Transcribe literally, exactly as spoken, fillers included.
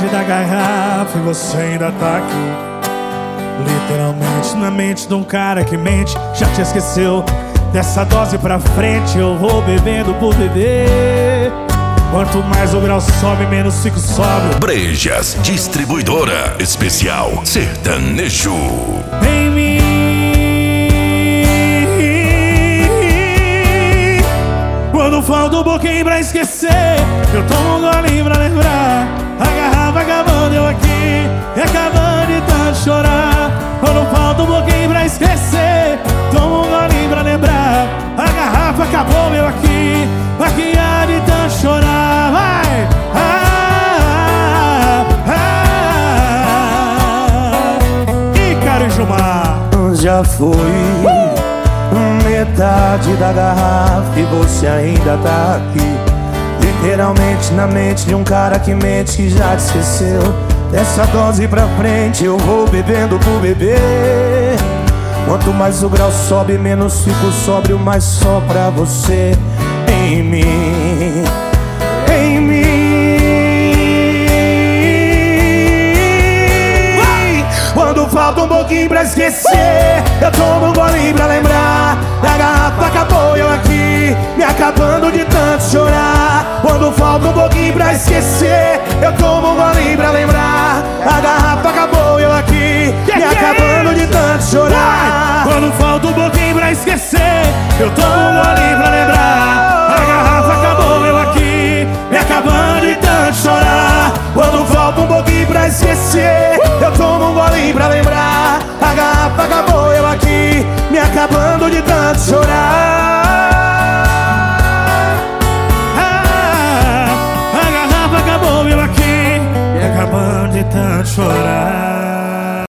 metade da garrafa e você ainda tá aqui. Literalmente na mente de um cara que mente. Já te esqueceu? Dessa dose pra frente eu vou bebendo por beber. Quanto mais o grau sobe, menos fico sóbrio. Brejas, distribuidora especial sertanejo. Em mim, quando falta um pouquinho pra esquecer, eu tomo um golinho pra lembrar. A garrafa acabando, eu aqui, e acabando de tanto chorar. Quando falta um pouquinho pra esquecer, tomo um golinho pra lembrar. A garrafa acabou, eu aqui, aqui há de tanto chorar. Vai! Ah, ah, ah. Ícaro e Gilmar. Já foi metade da garrafa e você ainda tá aqui. Literalmente na mente de um cara que mente, que já te esqueceu. Dessa dose pra frente eu vou bebendo por beber. Quanto mais o grau sobe, menos fico sóbrio, mas só pra você. Em mim, em mim. Quando falta um pouquinho pra esquecer, eu tomo um golinho pra lembrar. A garrafa acabou, eu aqui, me acabando de tanto chorar. Quando falta um pouquinho pra esquecer, eu tomo um golinho pra lembrar. A garrafa acabou, eu aqui, me acabando de tanto chorar. Quando falta um pouquinho pra esquecer, eu tomo um golinho pra lembrar. A garrafa acabou, eu aqui, me acabando de tanto chorar. Quando falta um pouquinho pra esquecer, eu tomo um golinho pra lembrar. A garrafa acabou, eu aqui, me acabando de tanto chorar. Ah, a garrafa acabou, eu aqui, me acabando de tanto chorar.